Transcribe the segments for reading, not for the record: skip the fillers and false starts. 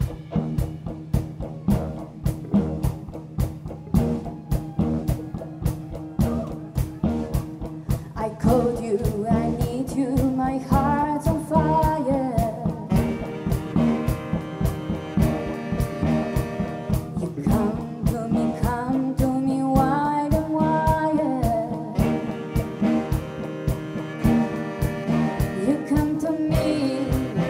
I called you, I need you, my heart's on fire. You come to me wide and wide. You come to me,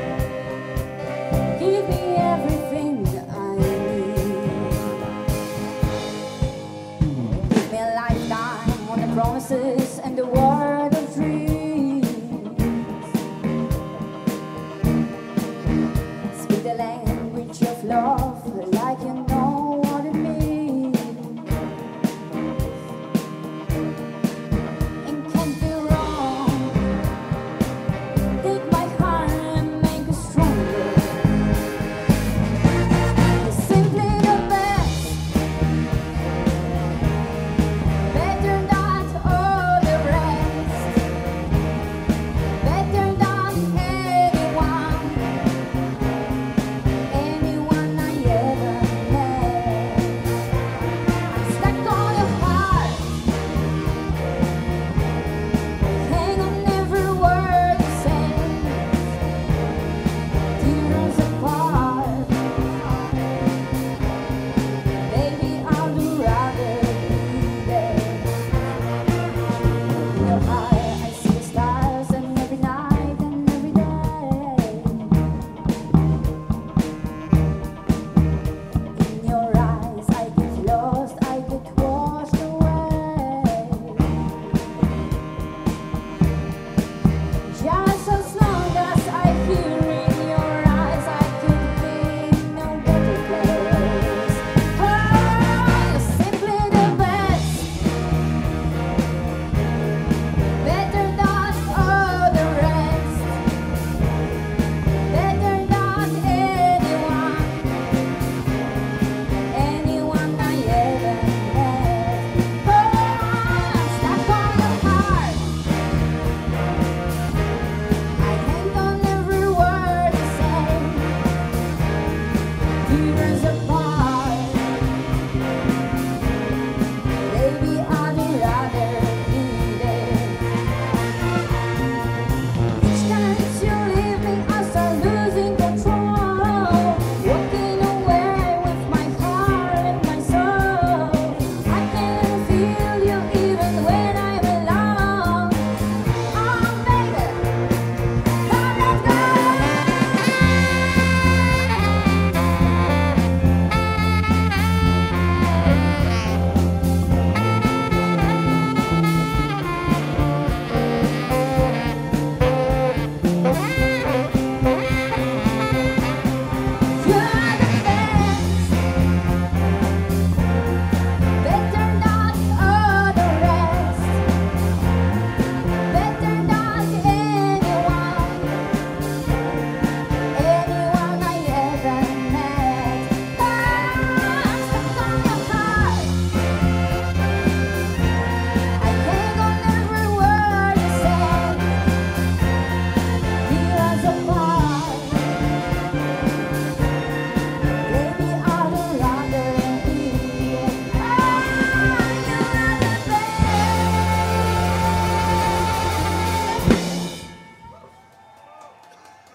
give me everything I need. Give me a lifetime on the promises and the world of dreams. Speak the language of love.